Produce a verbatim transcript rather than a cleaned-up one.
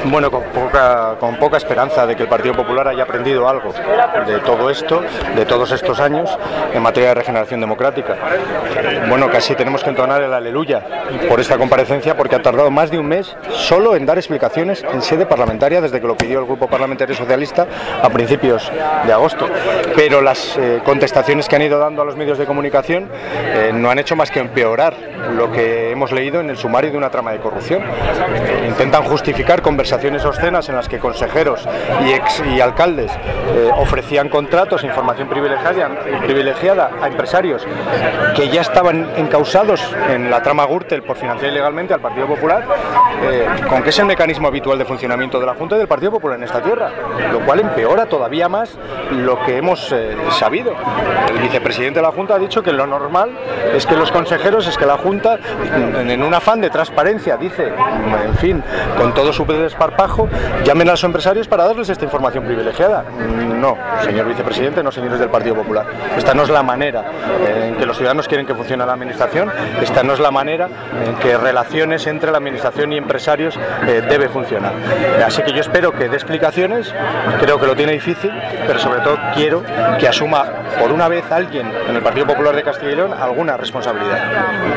Bueno, con poca, con poca esperanza de que el Partido Popular haya aprendido algo de todo esto, de todos estos años, en materia de regeneración democrática. Bueno, casi tenemos que entonar el aleluya por esta comparecencia, porque ha tardado más de un mes solo en dar explicaciones en sede parlamentaria, desde que lo pidió el Grupo Parlamentario Socialista a principios de agosto. Pero las eh, contestaciones que han ido dando a los medios de comunicación eh, no han hecho más que empeorar lo que hemos leído en el sumario de una trama de corrupción. Eh, intentan justificar conversaciones obscenas en las que consejeros y, ex, y alcaldes eh, ofrecían contratos e información privilegiada, privilegiada a empresarios que ya estaban encausados en la trama Gürtel por financiar ilegalmente al Partido Popular, eh, con que es el mecanismo habitual de funcionamiento de la Junta y del Partido Popular en esta tierra, lo cual empeora todavía más lo que hemos eh, sabido. El vicepresidente de la Junta ha dicho que lo normal es que los consejeros, es que la Junta, en, en un afán de transparencia, dice, en fin, con todo su desparpajo, llamen a los empresarios para darles esta información privilegiada. No, señor vicepresidente, no, señores del Partido Popular. Esta no es la manera en que los ciudadanos quieren que funcione la administración, esta no es la manera en que relaciones entre la administración y empresarios eh, debe funcionar. Así que yo espero que dé explicaciones, creo que lo tiene difícil, pero sobre todo quiero que asuma por una vez alguien en el Partido Popular de Castilla y León alguna responsabilidad.